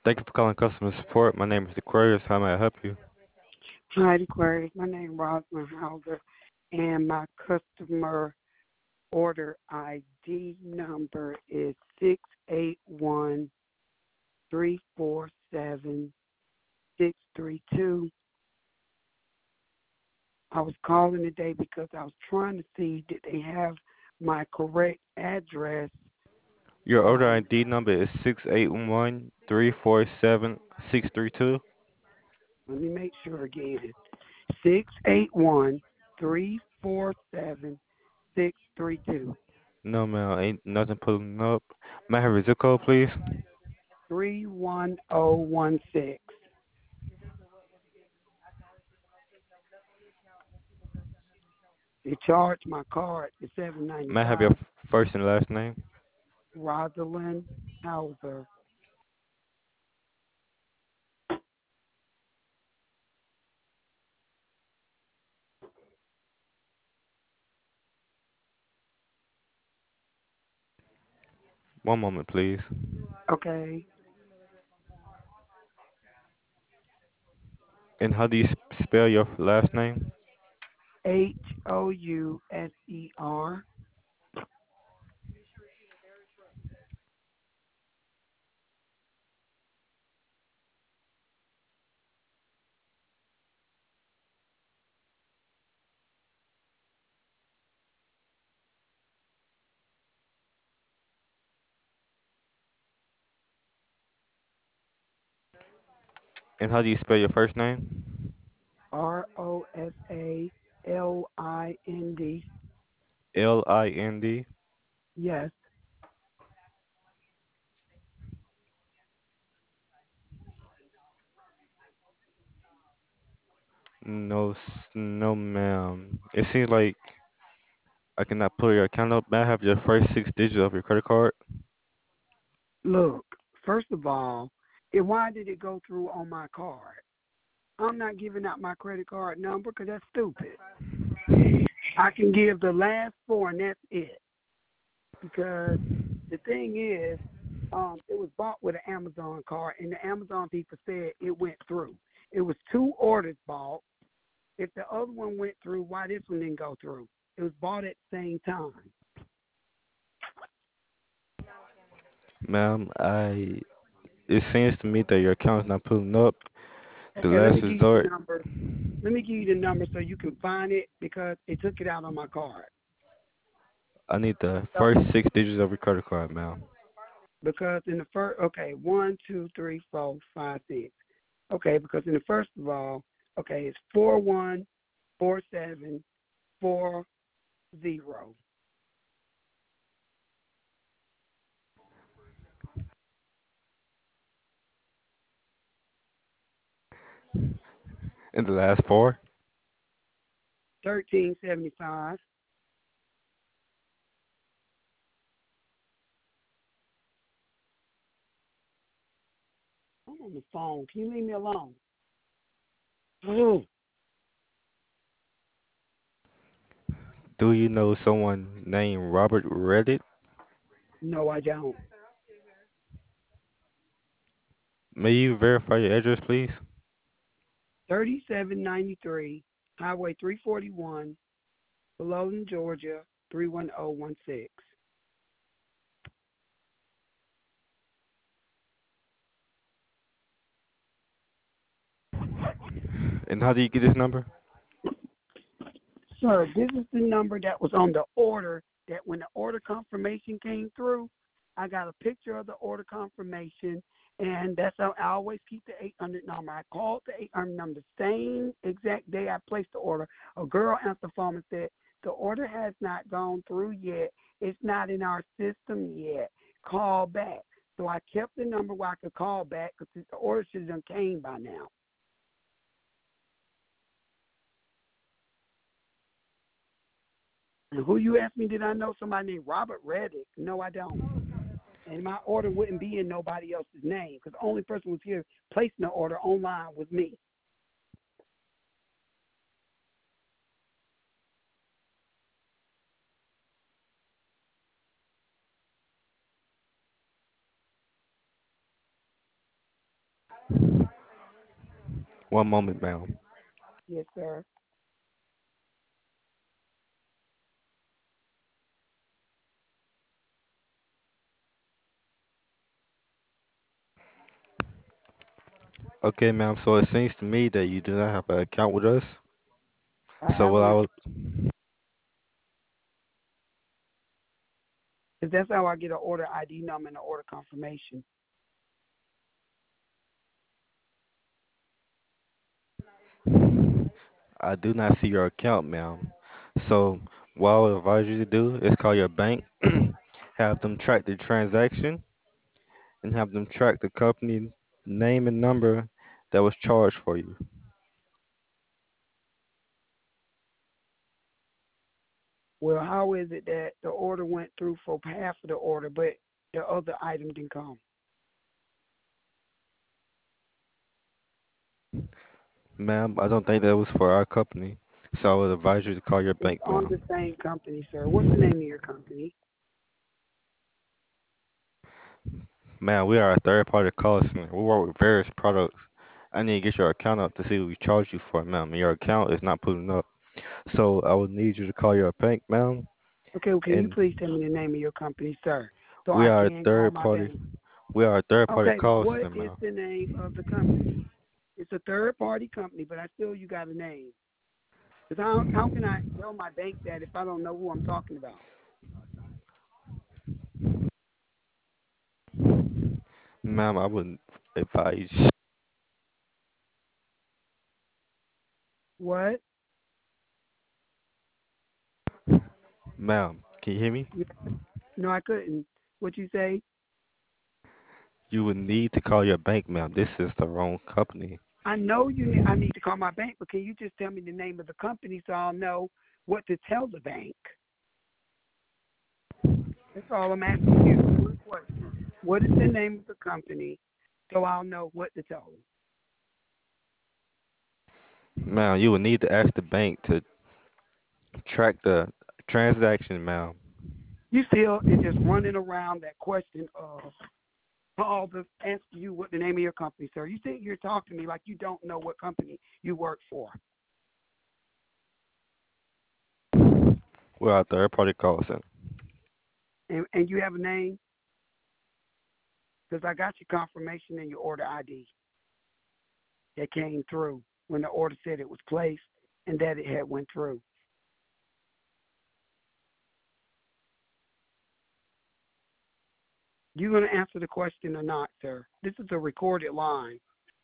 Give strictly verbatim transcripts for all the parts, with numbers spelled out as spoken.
Thank you for calling customer support. My name is Aquarius. How may I help you? Hi, Aquarius. My name is Rosalind Hauser, and my customer order I D number is six eight one three four seven six three two. I was calling today because I was trying to see did they have my correct address. Your order Um, I D number is six eight one three four seven six three two. let me make sure again. Six eight one three four seven six three two. No, ma'am, ain't nothing pulling up. May I have your zip code, please? Three one oh one six. They charged my card to seven ninety May I have your five. f- first and last name? Rosalind Hauser. One moment, please. Okay. And how do you s- spell your last name? H O U S E R. And how do you spell your first name? R O S A L I N D. L I N D. Yes. No, s- no, ma'am. It seems like I cannot pull your account up. May I have your first six digits of your credit card? Look, first of all, it, why did it go through on my card? I'm not giving out my credit card number because that's stupid. I can give the last four and that's it. Because the thing is, um, it was bought with an Amazon card, and the Amazon people said it went through. It was two orders bought. If the other one went through, why this one didn't go through? It was bought at the same time. Ma'am, I it seems to me that your account is not pulling up. The Okay, let me last give you the resort, number. Let me give you the number so you can find it because it took it out on my card. I need the So, first six digits of your credit card, ma'am. because in the first, okay, one, two, three, four, five, six. Okay, because in the first of all, okay, it's four one four seven four zero. And the last four. thirteen seventy-five. I'm on the phone. Can you leave me alone? Oh, Do you know someone named Robert Reddit? no, I don't. May you verify your address, please? thirty-seven ninety-three, Highway three forty-one, Logan, Georgia, three one zero one six. And how do you get this number? Sir, this is the number that was on the order that when the order confirmation came through, I got a picture of the order confirmation, and that's how I always keep the eight hundred number. I called the eight hundred number the same exact day I placed the order. A girl answered the phone and said, the order has not gone through yet. It's not in our system yet. Call back. So I kept the number where I could call back because the order should have done came by now. And who you asked me, did I know somebody named Robert Reddick? No, I don't. And my order wouldn't be in nobody else's name because the only person who was here placing the order online was me. One moment, ma'am. Yes, sir. Okay, ma'am. So it seems to me that you do not have an account with us. I So have what an I account. would, 'Cause that's how I get an order I D number and an order confirmation. I do not see your account, ma'am. So what I would advise you to do is call your bank, have them track the transaction, and have them track the company name and number that was charged for you. Well, how is it that the order went through for half of the order, but the other item didn't come? Ma'am, I don't think that was for our company. So I would advise you to call your It's bank, on the ma'am. same company, sir. What's the name of your company? Ma'am, we are a third party call center. We work with various products. I need to get your account up to see what we charged you for, ma'am. And your account is not pulling up. So I would need you to call your bank, ma'am. Okay, well, can you And please tell me the name of your company, sir, so we I are a can call third my party. bank? We are a third party Okay, call what center, is ma'am. the name of the company? It's a third party company, but I still you got a name. Because how how can I tell my bank that if I don't know who I'm talking about? Ma'am, I wouldn't advise. What? Ma'am, can you hear me? Yeah. No, I couldn't. What you say? You would need to call your bank, ma'am. This is the wrong company. I know you. Need, I need to call my bank, but can you just tell me the name of the company so I'll know what to tell the bank? That's all I'm asking you. One question. What is the name of the company so I'll know what to tell them? Ma'am, you would need to ask the bank to track the transaction, ma'am. You still is just running around that question of all the ask you what the name of your company, sir. You think you're talking to me like you don't know what company you work for. We're a third party call center. And and you have a name? Because I got your confirmation and your order I D that came through when the order said it was placed and that it had went through. You going to answer the question or not, sir? This is a recorded line.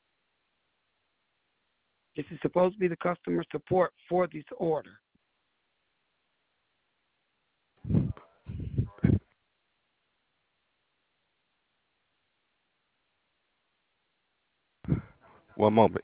This is supposed to be the customer support for this order. One moment.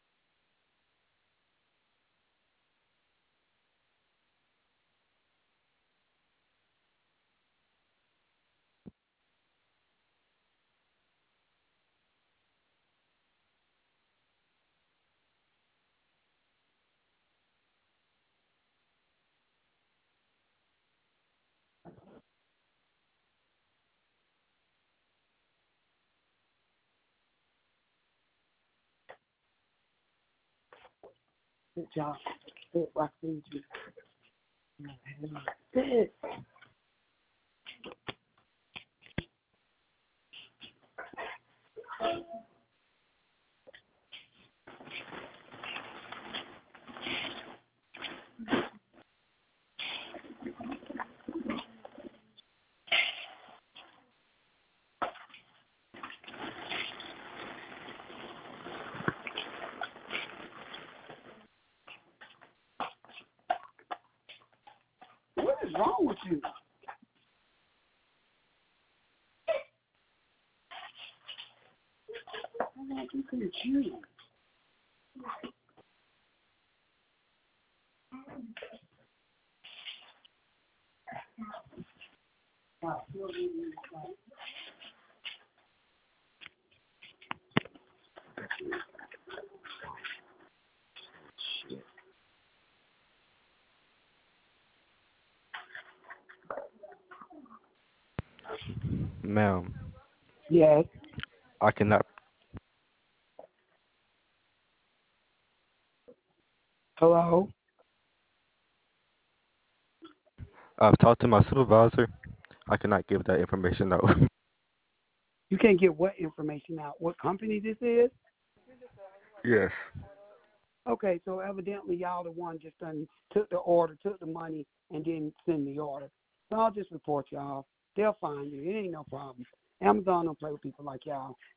Good job. Good. I see you. Good. What is wrong with you? I'm like, you confused. Ma'am, Yes. I cannot Hello? I've talked to my supervisor. I cannot give that information out. You can't get what information out? What company this is? Yes. Okay, so evidently y'all the one just done took the order, took the money, and didn't send the order. So I'll just report y'all. They'll find you. It ain't no problem. Amazon don't play with people like y'all.